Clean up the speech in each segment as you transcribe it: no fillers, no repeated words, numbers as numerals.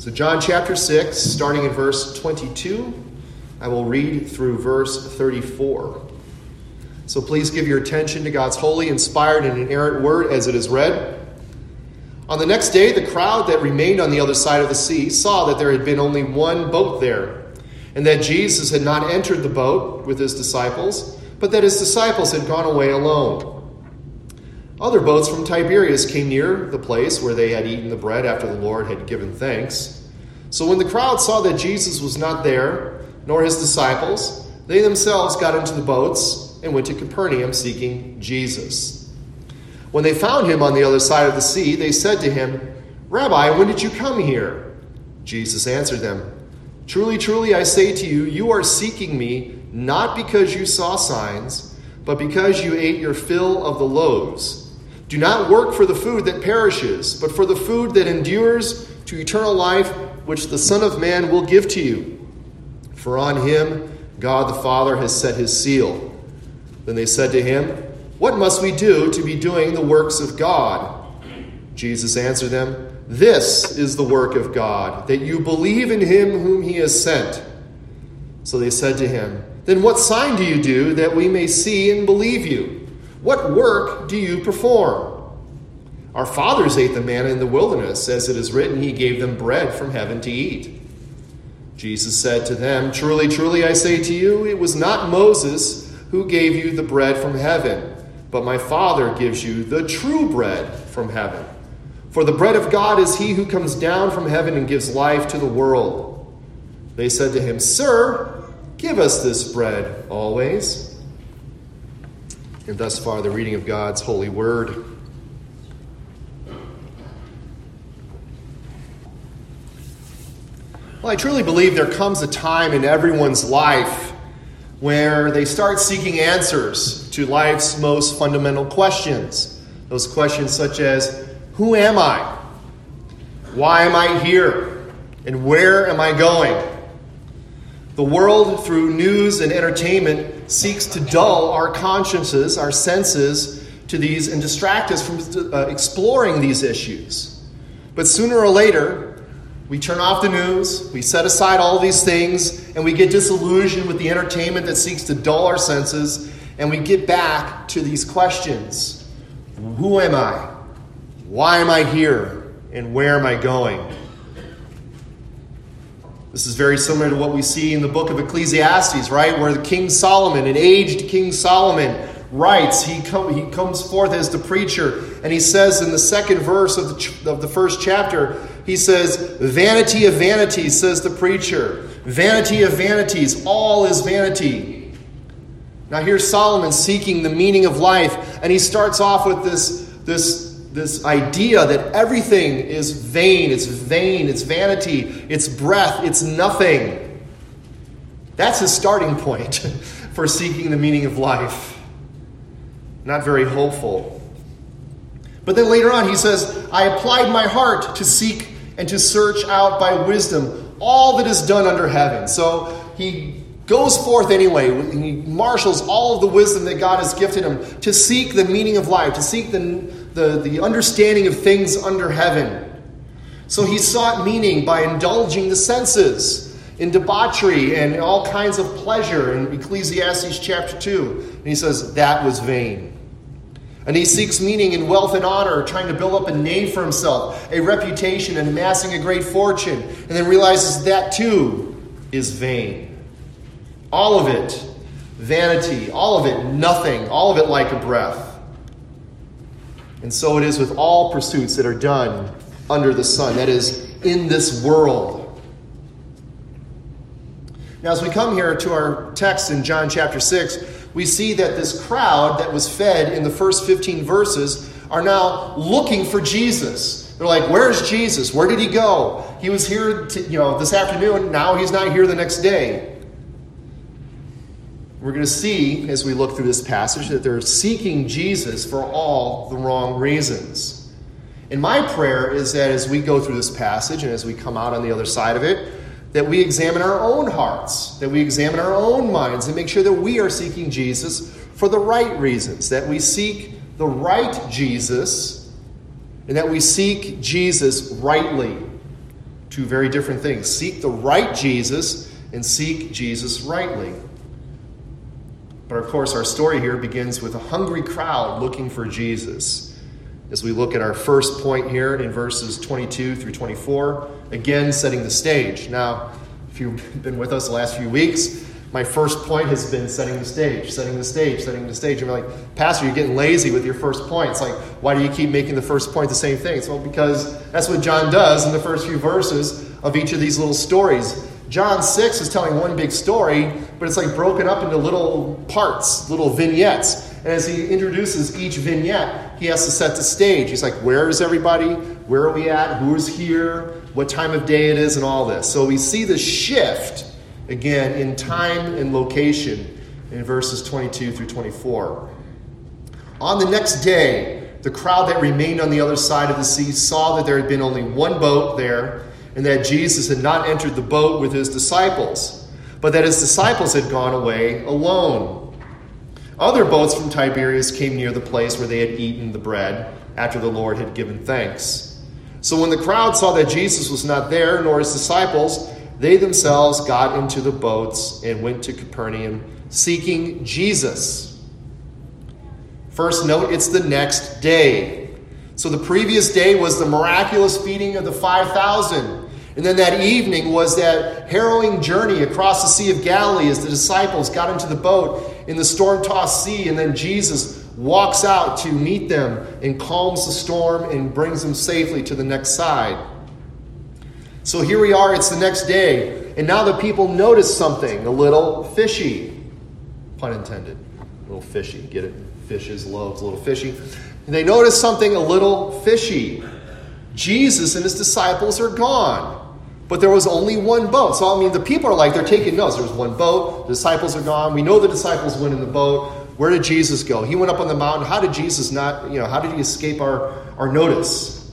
So John chapter 6, starting in verse 22, I will read through verse 34. So please give your attention to God's holy, inspired, and inerrant word as it is read. On the next day, the crowd that remained on the other side of the sea saw that there had been only one boat there, and that Jesus had not entered the boat with his disciples, but that his disciples had gone away alone. Other boats from Tiberias came near the place where they had eaten the bread after the Lord had given thanks. So when the crowd saw that Jesus was not there, nor his disciples, they themselves got into the boats and went to Capernaum seeking Jesus. When they found him on the other side of the sea, they said to him, "Rabbi, when did you come here?" Jesus answered them, "Truly, truly, I say to you, you are seeking me not because you saw signs, but because you ate your fill of the loaves. Do not work for the food that perishes, but for the food that endures to eternal life, which the Son of Man will give to you. For on him God the Father has set his seal." Then they said to him, "What must we do to be doing the works of God?" Jesus answered them, "This is the work of God, that you believe in him whom he has sent." So they said to him, "Then what sign do you do that we may see and believe you? What work do you perform? Our fathers ate the manna in the wilderness, as it is written, he gave them bread from heaven to eat." Jesus said to them, "Truly, truly, I say to you, it was not Moses who gave you the bread from heaven, but my Father gives you the true bread from heaven. For the bread of God is he who comes down from heaven and gives life to the world." They said to him, "Sir, give us this bread always." And thus far, the reading of God's holy word. Well, I truly believe there comes a time in everyone's life where they start seeking answers to life's most fundamental questions. Those questions such as, who am I? Why am I here? And where am I going? The world, through news and entertainment, seeks to dull our consciences, our senses to these and distract us from exploring these issues. But sooner or later, we turn off the news, we set aside all these things, and we get disillusioned with the entertainment that seeks to dull our senses, and we get back to these questions. Who am I? Why am I here? And where am I going? This is very similar to what we see in the book of Ecclesiastes, right? Where the King Solomon, an aged King Solomon, writes. He comes forth as the preacher, and he says in the second verse of the first chapter, he says, "Vanity of vanities," says the preacher. "Vanity of vanities, all is vanity." Now here's Solomon seeking the meaning of life, and he starts off with this idea that everything is vain, it's vanity, it's breath, it's nothing. That's his starting point for seeking the meaning of life. Not very hopeful. But then later on he says, "I applied my heart to seek and to search out by wisdom all that is done under heaven." So he goes forth anyway, and he marshals all of the wisdom that God has gifted him to seek the meaning of life, to seek the understanding of things under heaven. So he sought meaning by indulging the senses in debauchery and all kinds of pleasure in Ecclesiastes chapter 2. And he says that was vain. And he seeks meaning in wealth and honor, trying to build up a name for himself, a reputation, and amassing a great fortune, and then realizes that too is vain. All of it vanity, all of it nothing, all of it like a breath. And so it is with all pursuits that are done under the sun, that is, in this world. Now, as we come here to our text in John chapter 6, we see that this crowd that was fed in the first 15 verses are now looking for Jesus. They're like, "Where's Jesus? Where did he go? He was here this afternoon. Now he's not here the next day." We're going to see, as we look through this passage, that they're seeking Jesus for all the wrong reasons. And my prayer is that as we go through this passage and as we come out on the other side of it, that we examine our own hearts, that we examine our own minds and make sure that we are seeking Jesus for the right reasons, that we seek the right Jesus, and that we seek Jesus rightly, Two very different things. Seek the right Jesus and seek Jesus rightly. But of course, our story here begins with a hungry crowd looking for Jesus. As we look at our first point here in verses 22 through 24, again setting the stage. Now, if you've been with us the last few weeks, my first point has been setting the stage, setting the stage, setting the stage. And we're like, Pastor, you're getting lazy with your first point. It's like, why do you keep making the first point the same thing? It's well, because that's what John does in the first few verses of each of these little stories. John 6 is telling one big story, but it's like broken up into little parts, little vignettes. And as he introduces each vignette, he has to set the stage. He's like, where is everybody? Where are we at? Who's here? What time of day it is and all this. So we see the shift, again, in time and location in verses 22 through 24. On the next day, the crowd that remained on the other side of the sea saw that there had been only one boat there, and that Jesus had not entered the boat with his disciples, but that his disciples had gone away alone. Other boats from Tiberias came near the place where they had eaten the bread after the Lord had given thanks. So when the crowd saw that Jesus was not there, nor his disciples, they themselves got into the boats and went to Capernaum, seeking Jesus. First note, it's the next day. So the previous day was the miraculous feeding of the 5,000. And then that evening was that harrowing journey across the Sea of Galilee as the disciples got into the boat in the storm-tossed sea. And then Jesus walks out to meet them and calms the storm and brings them safely to the next side. So here we are, it's the next day. And now the people notice something a little fishy. Pun intended. A little fishy. Get it? Fishes, loaves, a little fishy. And they notice something a little fishy. Jesus and his disciples are gone. But there was only one boat. So, I mean, the people are like, they're taking notes. There's one boat. The disciples are gone. We know the disciples went in the boat. Where did Jesus go? He went up on the mountain. How did Jesus not, how did he escape our notice?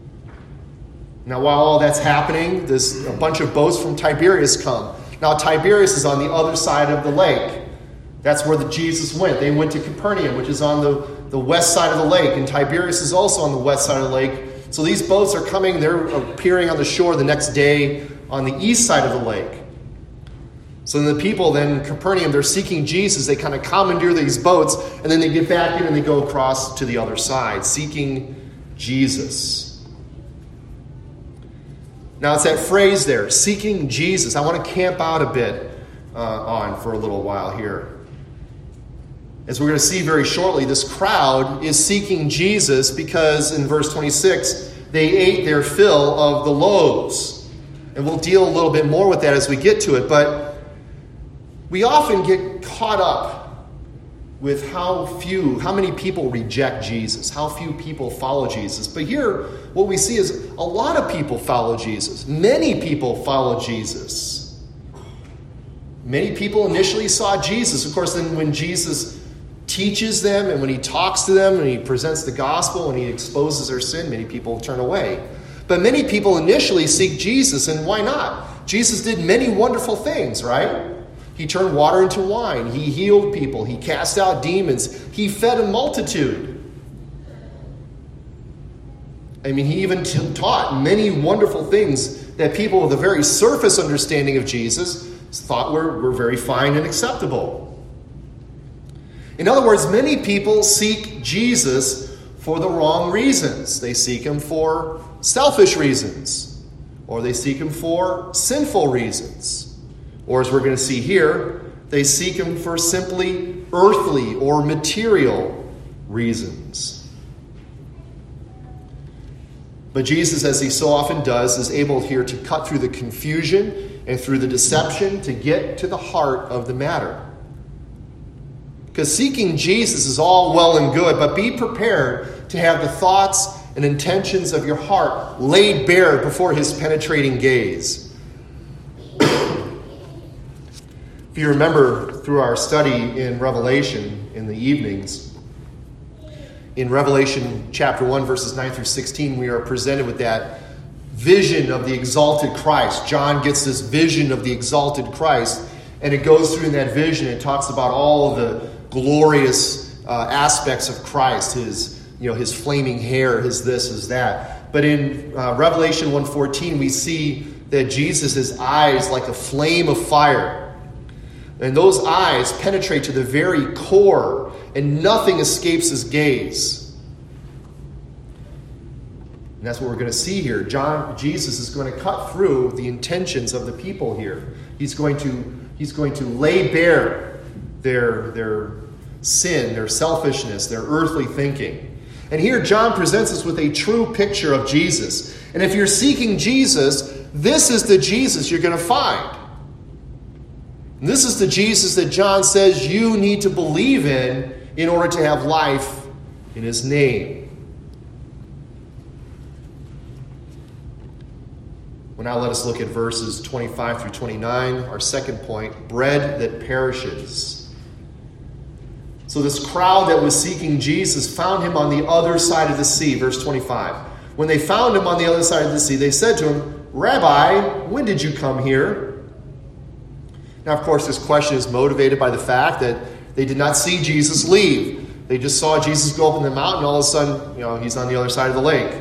Now, while all that's happening, a bunch of boats from Tiberias come. Now, Tiberias is on the other side of the lake. That's where Jesus went. They went to Capernaum, which is on the west side of the lake. And Tiberias is also on the west side of the lake. So these boats are coming. They're appearing on the shore the next day on the east side of the lake. So then the people then in Capernaum, they're seeking Jesus. They kind of commandeer these boats. And then they get back in and they go across to the other side, seeking Jesus. Now it's that phrase there, seeking Jesus. I want to camp out a bit on for a little while here. As we're going to see very shortly, this crowd is seeking Jesus because in verse 26, they ate their fill of the loaves. And we'll deal a little bit more with that as we get to it. But we often get caught up with how many people reject Jesus, how few people follow Jesus. But here, what we see is a lot of people follow Jesus. Many people follow Jesus. Many people initially saw Jesus. Of course, then when Jesus teaches them and when he talks to them and he presents the gospel and he exposes their sin, many people turn away. But many people initially seek Jesus, and why not? Jesus did many wonderful things, right? He turned water into wine. He healed people. He cast out demons. He fed a multitude. I mean, he even taught many wonderful things that people with a very surface understanding of Jesus thought were very fine and acceptable. In other words, many people seek Jesus for the wrong reasons. They seek him for selfish reasons, or they seek him for sinful reasons. Or as we're going to see here, they seek him for simply earthly or material reasons. But Jesus, as he so often does, is able here to cut through the confusion and through the deception to get to the heart of the matter. Because seeking Jesus is all well and good, but be prepared to have the thoughts and intentions of your heart laid bare before his penetrating gaze. If you remember through our study in Revelation in the evenings, in Revelation chapter 1, verses 9 through 16, we are presented with that vision of the exalted Christ. John gets this vision of the exalted Christ, and it goes through in that vision. It talks about all of the glorious aspects of Christ, his flaming hair, his this, his that. But in Revelation 1:14, we see that Jesus' eyes like a flame of fire. And those eyes penetrate to the very core, and nothing escapes his gaze. And that's what we're going to see here. Jesus is going to cut through the intentions of the people here. He's going to lay bare their sin, their selfishness, their earthly thinking. And here John presents us with a true picture of Jesus. And if you're seeking Jesus, this is the Jesus you're going to find. And this is the Jesus that John says you need to believe in order to have life in his name. Well, now let us look at verses 25 through 29, our second point, bread that perishes. So this crowd that was seeking Jesus found him on the other side of the sea, verse 25. When they found him on the other side of the sea, they said to him, "Rabbi, when did you come here?" Now, of course, this question is motivated by the fact that they did not see Jesus leave. They just saw Jesus go up in the mountain, all of a sudden, he's on the other side of the lake.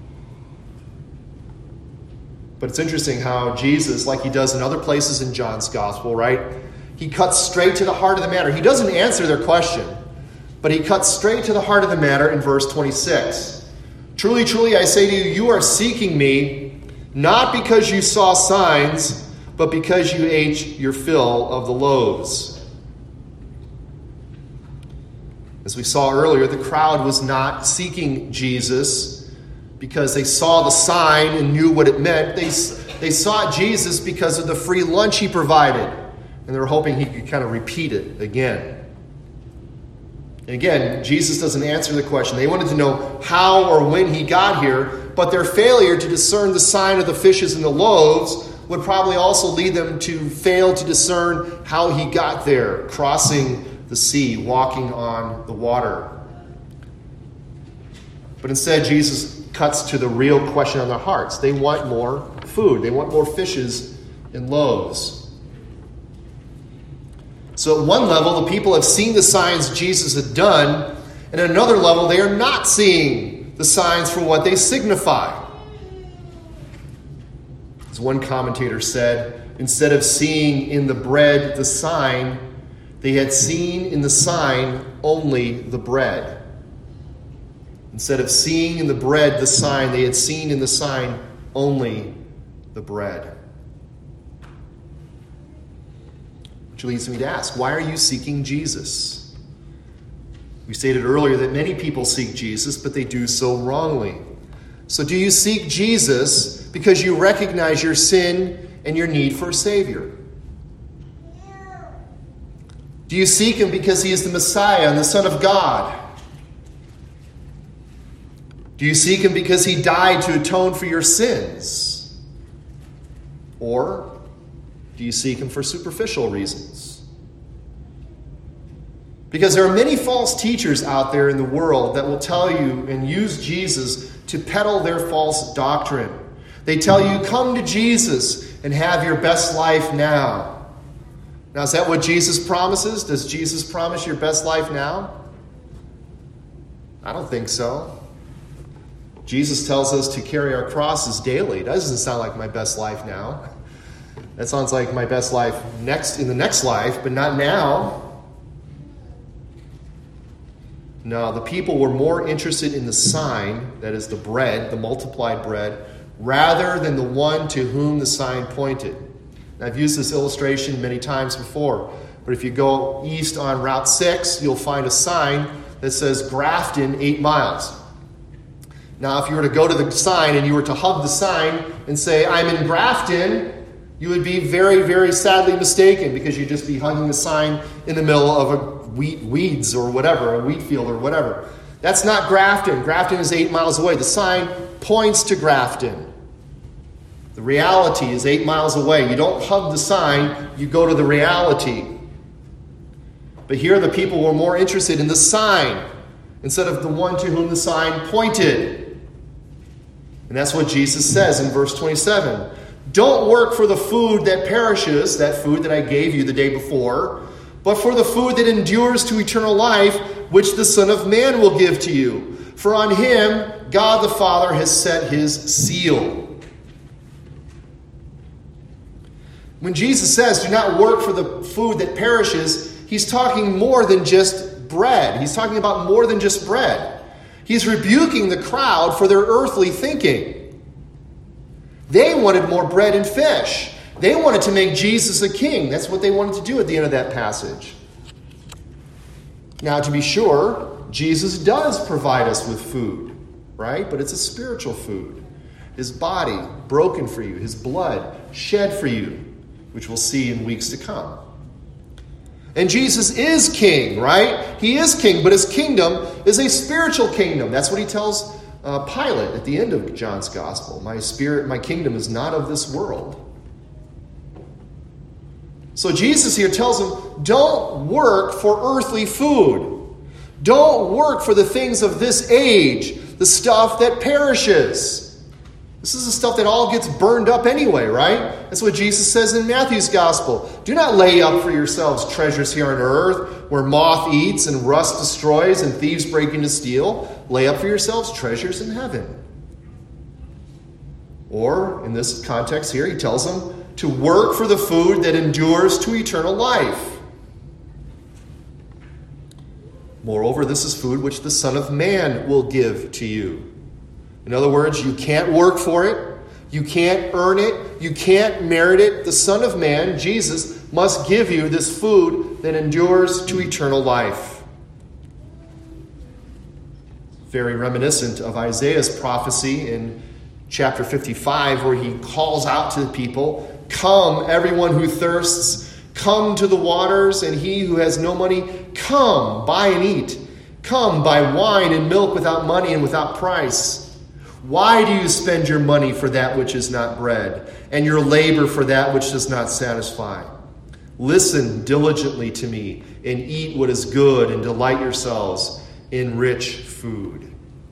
But it's interesting how Jesus, like he does in other places in John's gospel, right? He cuts straight to the heart of the matter. He doesn't answer their question, but he cuts straight to the heart of the matter in verse 26. "Truly, truly, I say to you, you are seeking me, not because you saw signs, but because you ate your fill of the loaves." As we saw earlier, the crowd was not seeking Jesus because they saw the sign and knew what it meant. They sought Jesus because of the free lunch he provided. And they were hoping he could kind of repeat it again. And again, Jesus doesn't answer the question. They wanted to know how or when he got here, but their failure to discern the sign of the fishes and the loaves would probably also lead them to fail to discern how he got there, crossing the sea, walking on the water. But instead, Jesus cuts to the real question on their hearts. They want more food. They want more fishes and loaves. So at one level, the people have seen the signs Jesus had done, and at another level, they are not seeing the signs for what they signify. As one commentator said, instead of seeing in the bread the sign, they had seen in the sign only the bread. Instead of seeing in the bread the sign, they had seen in the sign only the bread. Which leads me to ask, why are you seeking Jesus? We stated earlier that many people seek Jesus, but they do so wrongly. So do you seek Jesus because you recognize your sin and your need for a Savior? Do you seek him because he is the Messiah and the Son of God? Do you seek him because he died to atone for your sins? Or do you seek him for superficial reasons? Because there are many false teachers out there in the world that will tell you and use Jesus to peddle their false doctrine. They tell you, come to Jesus and have your best life now. Now, is that what Jesus promises? Does Jesus promise your best life now? I don't think so. Jesus tells us to carry our crosses daily. That doesn't sound like my best life now. That sounds like my best life in the next life, but not now. No, the people were more interested in the sign, that is the bread, the multiplied bread, rather than the one to whom the sign pointed. Now, I've used this illustration many times before, but if you go east on Route 6, you'll find a sign that says Grafton 8 miles. Now, if you were to go to the sign and you were to hug the sign and say, I'm in Grafton, you would be very, very sadly mistaken because you'd just be hugging the sign in the middle of a weeds or whatever, a wheat field or whatever. That's not Grafton. Grafton is 8 miles away. The sign points to Grafton. The reality is 8 miles away. You don't hug the sign, you go to the reality. But here the people were more interested in the sign instead of the one to whom the sign pointed. And that's what Jesus says in verse 27. Don't work for the food that perishes, that food that I gave you the day before, but for the food that endures to eternal life, which the Son of Man will give to you. For on him God the Father has set his seal. When Jesus says, do not work for the food that perishes, he's talking more than just bread. He's talking about more than just bread. He's rebuking the crowd for their earthly thinking. They wanted more bread and fish. They wanted to make Jesus a king. That's what they wanted to do at the end of that passage. Now, to be sure, Jesus does provide us with food, right? But it's a spiritual food. His body broken for you, his blood shed for you, which we'll see in weeks to come. And Jesus is king, right? He is king, but his kingdom is a spiritual kingdom. That's what he tells Pilate at the end of John's gospel. My kingdom is not of this world. So Jesus here tells him, don't work for earthly food. Don't work for the things of this age, the stuff that perishes. This is the stuff that all gets burned up anyway, right? That's what Jesus says in Matthew's gospel. Do not lay up for yourselves treasures here on earth, where moth eats and rust destroys and thieves break in to steal. Lay up for yourselves treasures in heaven. Or, in this context here, he tells them to work for the food that endures to eternal life. Moreover, this is food which the Son of Man will give to you. In other words, you can't work for it. You can't earn it. You can't merit it. The Son of Man, Jesus, must give you this food that endures to eternal life. Very reminiscent of Isaiah's prophecy in chapter 55, where he calls out to the people, "Come, everyone who thirsts, come to the waters, and he who has no money, come, buy and eat. Come, buy wine and milk without money and without price. Why do you spend your money for that which is not bread, and your labor for that which does not satisfy? Listen diligently to me, and eat what is good, and delight yourselves in rich food."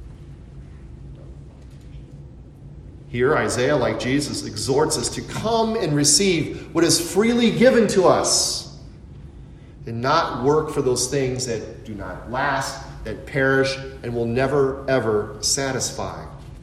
Here, Isaiah, like Jesus, exhorts us to come and receive what is freely given to us, and not work for those things that do not last, that perish, and will never, ever satisfy.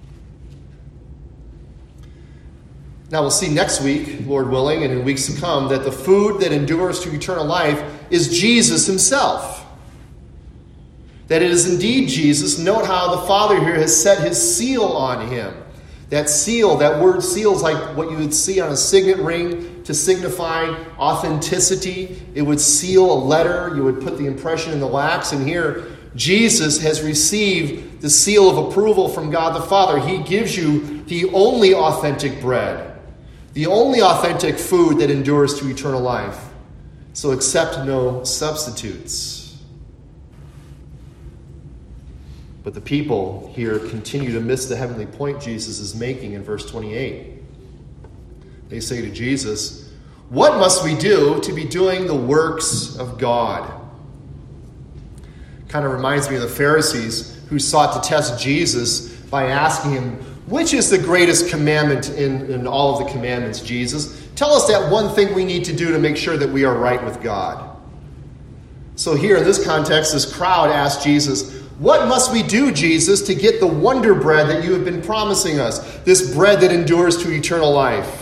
Now we'll see next week, Lord willing, and in weeks to come, that the food that endures to eternal life is Jesus himself. That it is indeed Jesus. Note how the Father here has set his seal on him. That seal, that word seal, is like what you would see on a signet ring to signify authenticity. It would seal a letter. You would put the impression in the wax. And here, Jesus has received the seal of approval from God the Father. He gives you the only authentic bread. The only authentic food that endures to eternal life. So accept no substitutes. But the people here continue to miss the heavenly point Jesus is making in verse 28. They say to Jesus, "What must we do to be doing the works of God?" Kind of reminds me of the Pharisees who sought to test Jesus by asking him, "Which is the greatest commandment in all of the commandments, Jesus? Tell us that one thing we need to do to make sure that we are right with God." So here in this context, this crowd asked Jesus, "What must we do, Jesus, to get the wonder bread that you have been promising us? This bread that endures to eternal life?"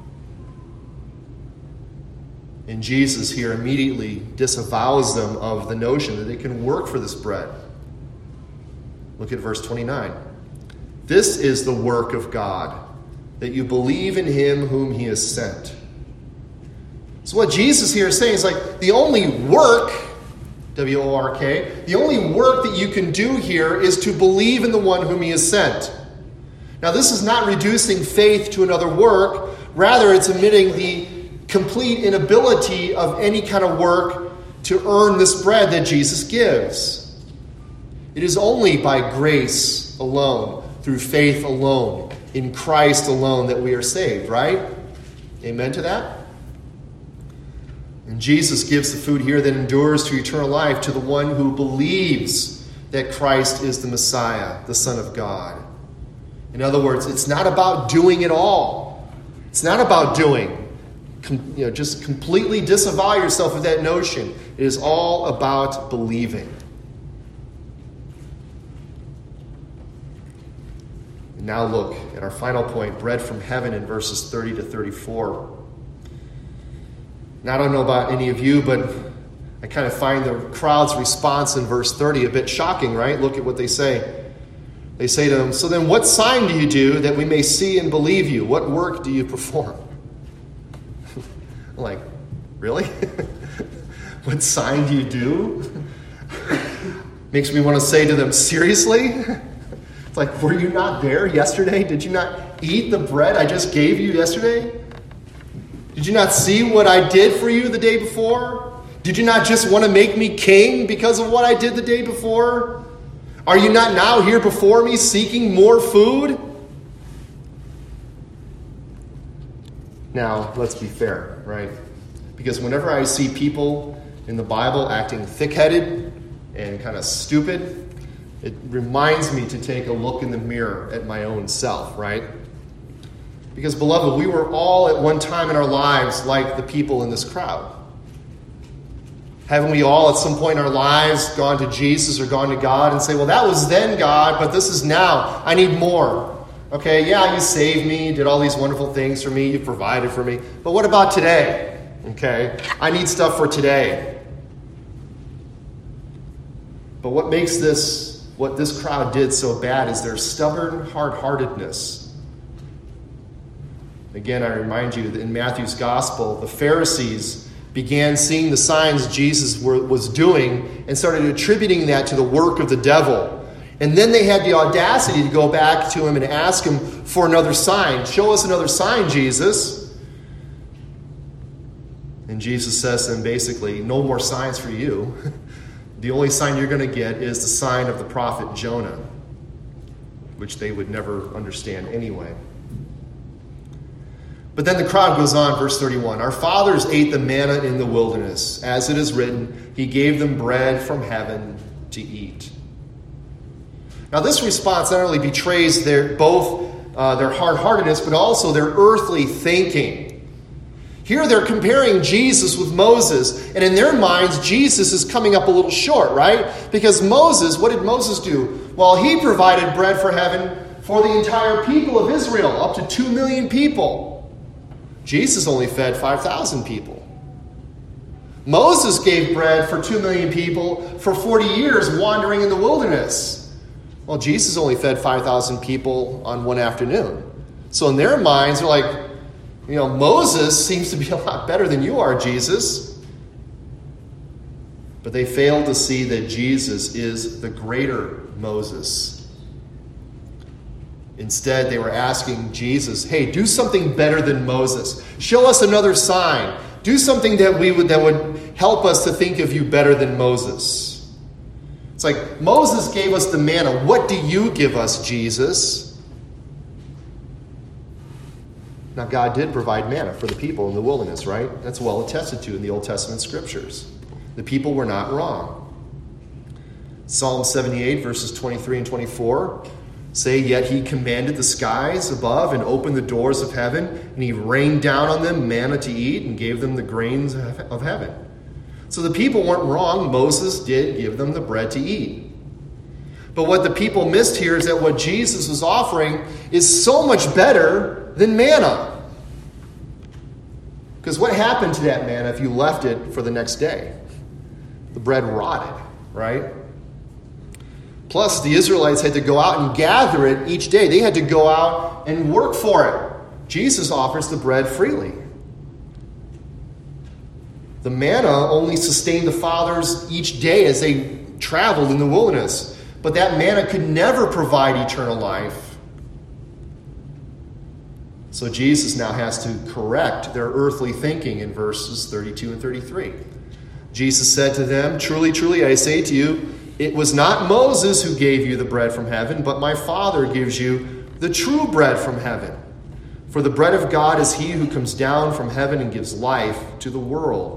And Jesus here immediately disavows them of the notion that they can work for this bread. Look at verse 29. "This is the work of God, that you believe in him whom he has sent." So what Jesus here is saying is like the only work, W-O-R-K, the only work that you can do here is to believe in the one whom he has sent. Now this is not reducing faith to another work. Rather, it's admitting the complete inability of any kind of work to earn this bread that Jesus gives. It is only by grace alone, through faith alone, in Christ alone, that we are saved, right? Amen to that? And Jesus gives the food here that endures to eternal life to the one who believes that Christ is the Messiah, the Son of God. In other words, it's not about doing it all. It's not about doing. Just completely disavow yourself of that notion. It is all about believing. Now look at our final point, bread from heaven, in verses 30 to 34. And I don't know about any of you, but I kind of find the crowd's response in verse 30 a bit shocking, right? Look at what they say. They say to him, "So then what sign do you do that we may see and believe you? What work do you perform?" I'm like, really? What sign do you do? Makes me want to say to them, seriously? It's like, were you not there yesterday? Did you not eat the bread I just gave you yesterday? Did you not see what I did for you the day before? Did you not just want to make me king because of what I did the day before? Are you not now here before me seeking more food? Now, let's be fair, right? Because whenever I see people in the Bible acting thick-headed and kind of stupid, it reminds me to take a look in the mirror at my own self, right? Because, beloved, we were all at one time in our lives like the people in this crowd. Haven't we all at some point in our lives gone to Jesus or gone to God and say, well, that was then, God, but this is now. I need more. Okay, yeah, you saved me, did all these wonderful things for me, you provided for me. But what about today? Okay, I need stuff for today. But what makes what this crowd did so bad is their stubborn hard-heartedness. Again, I remind you that in Matthew's gospel, the Pharisees began seeing the signs Jesus was doing and started attributing that to the work of the devil. And then they had the audacity to go back to him and ask him for another sign. Show us another sign, Jesus. And Jesus says to them basically, no more signs for you. The only sign you're going to get is the sign of the prophet Jonah, which they would never understand anyway. But then the crowd goes on, verse 31. Our fathers ate the manna in the wilderness. As it is written, he gave them bread from heaven to eat. Now this response not only betrays their hard-heartedness, but also their earthly thinking. Here they're comparing Jesus with Moses, and in their minds, Jesus is coming up a little short, right? Because Moses, what did Moses do? Well, he provided bread for heaven for the entire people of Israel, up to 2 million people. Jesus only fed 5,000 people. Moses gave bread for 2 million people for 40 years wandering in the wilderness. Well, Jesus only fed 5,000 people on one afternoon. So in their minds, they're like, Moses seems to be a lot better than you are, Jesus. But they failed to see that Jesus is the greater Moses. Instead, they were asking Jesus, hey, do something better than Moses. Show us another sign. Do something that would help us to think of you better than Moses. It's like, Moses gave us the manna. What do you give us, Jesus? Now, God did provide manna for the people in the wilderness, right? That's well attested to in the Old Testament scriptures. The people were not wrong. Psalm 78, verses 23 and 24 say, yet he commanded the skies above and opened the doors of heaven, and he rained down on them manna to eat and gave them the grains of heaven. So the people weren't wrong. Moses did give them the bread to eat. But what the people missed here is that what Jesus was offering is so much better than manna. Because what happened to that manna if you left it for the next day? The bread rotted, right? Plus, the Israelites had to go out and gather it each day. They had to go out and work for it. Jesus offers the bread freely. The manna only sustained the fathers each day as they traveled in the wilderness. But that manna could never provide eternal life. So Jesus now has to correct their earthly thinking in verses 32 and 33. Jesus said to them, truly, truly, I say to you, it was not Moses who gave you the bread from heaven, but my Father gives you the true bread from heaven. For the bread of God is he who comes down from heaven and gives life to the world.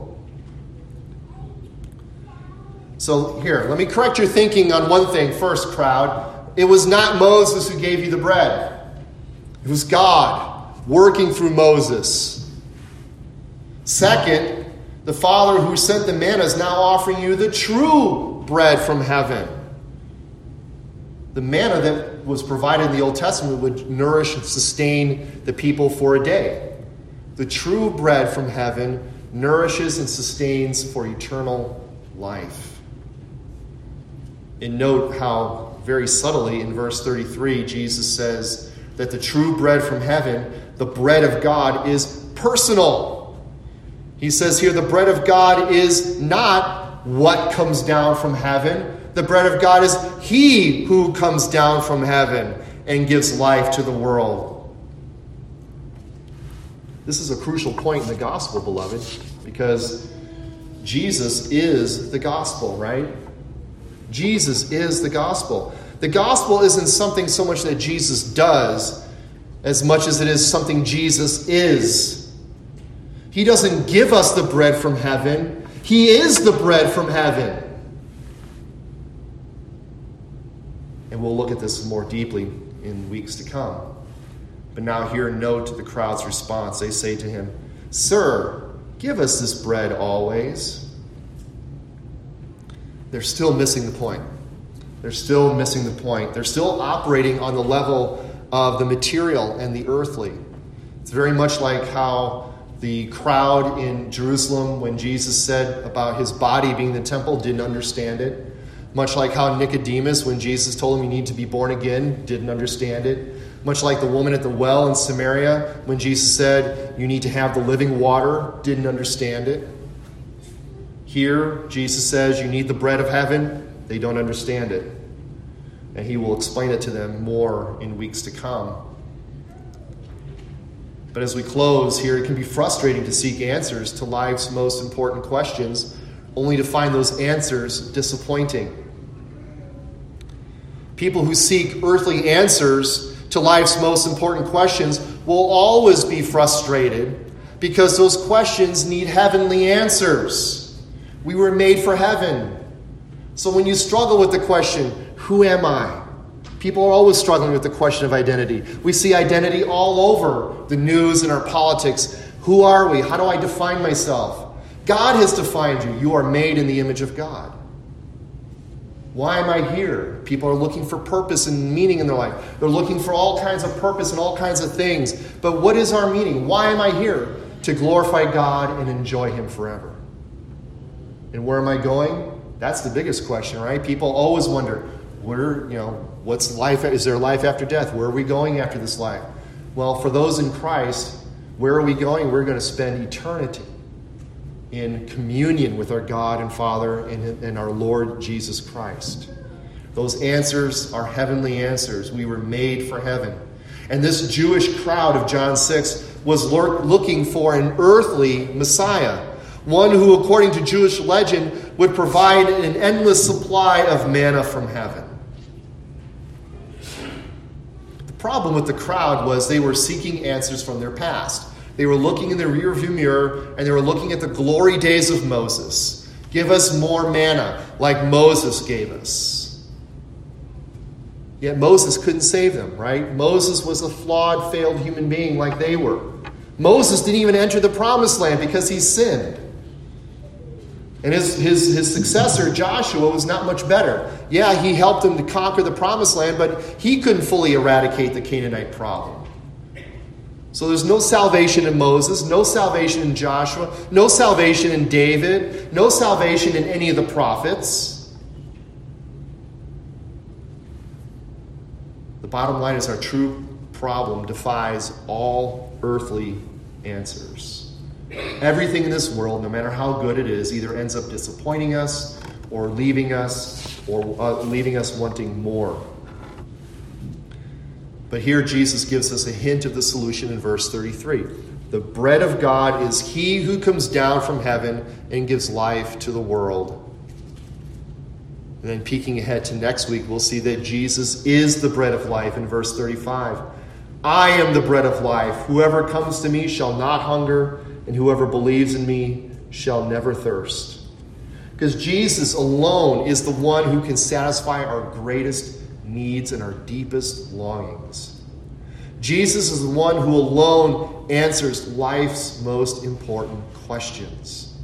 So here, let me correct your thinking on one thing first, crowd. It was not Moses who gave you the bread. It was God working through Moses. Second, the Father who sent the manna is now offering you the true bread from heaven. The manna that was provided in the Old Testament would nourish and sustain the people for a day. The true bread from heaven nourishes and sustains for eternal life. And note how very subtly in verse 33, Jesus says that the true bread from heaven, the bread of God, is personal. He says here the bread of God is not what comes down from heaven. The bread of God is he who comes down from heaven and gives life to the world. This is a crucial point in the gospel, beloved, because Jesus is the gospel, right? Jesus is the gospel. The gospel isn't something so much that Jesus does as much as it is something Jesus is. He doesn't give us the bread from heaven. He is the bread from heaven. And we'll look at this more deeply in weeks to come. But now here, note the crowd's response. They say to him, "Sir, give us this bread always." They're still missing the point. They're still missing the point. They're still operating on the level of the material and the earthly. It's very much like how the crowd in Jerusalem, when Jesus said about his body being the temple, didn't understand it. Much like how Nicodemus, when Jesus told him you need to be born again, didn't understand it. Much like the woman at the well in Samaria, when Jesus said you need to have the living water, didn't understand it. Here, Jesus says you need the bread of heaven. They don't understand it. And he will explain it to them more in weeks to come. But as we close here, it can be frustrating to seek answers to life's most important questions, only to find those answers disappointing. People who seek earthly answers to life's most important questions will always be frustrated because those questions need heavenly answers. We were made for heaven. So when you struggle with the question, who am I? People are always struggling with the question of identity. We see identity all over the news and our politics. Who are we? How do I define myself? God has defined you. You are made in the image of God. Why am I here? People are looking for purpose and meaning in their life. They're looking for all kinds of purpose and all kinds of things. But what is our meaning? Why am I here? To glorify God and enjoy him forever. And where am I going? That's the biggest question, right? People always wonder, what's life? Is there life after death? Where are we going after this life? Well, for those in Christ, where are we going? We're going to spend eternity in communion with our God and Father and our Lord Jesus Christ. Those answers are heavenly answers. We were made for heaven. And this Jewish crowd of John 6 was looking for an earthly Messiah, one who, according to Jewish legend, would provide an endless supply of manna from heaven. The problem with the crowd was they were seeking answers from their past. They were looking in the rearview mirror, and they were looking at the glory days of Moses. Give us more manna, like Moses gave us. Yet Moses couldn't save them, right? Moses was a flawed, failed human being like they were. Moses didn't even enter the promised land because he sinned. And his successor, Joshua, was not much better. Yeah, he helped them to conquer the promised land, but he couldn't fully eradicate the Canaanite problem. So there's no salvation in Moses, no salvation in Joshua, no salvation in David, no salvation in any of the prophets. The bottom line is our true problem defies all earthly answers. Everything in this world, no matter how good it is, either ends up disappointing us or leaving us wanting more. But here Jesus gives us a hint of the solution in verse 33. The bread of God is he who comes down from heaven and gives life to the world. And then peeking ahead to next week, we'll see that Jesus is the bread of life in verse 35. I am the bread of life. Whoever comes to me shall not hunger, and whoever believes in me shall never thirst. Because Jesus alone is the one who can satisfy our greatest needs and our deepest longings. Jesus is the one who alone answers life's most important questions.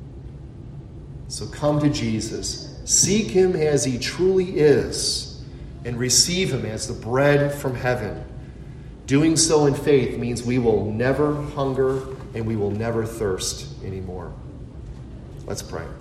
So come to Jesus, seek him as he truly is, and receive him as the bread from heaven. Doing so in faith means we will never hunger and we will never thirst anymore. Let's pray.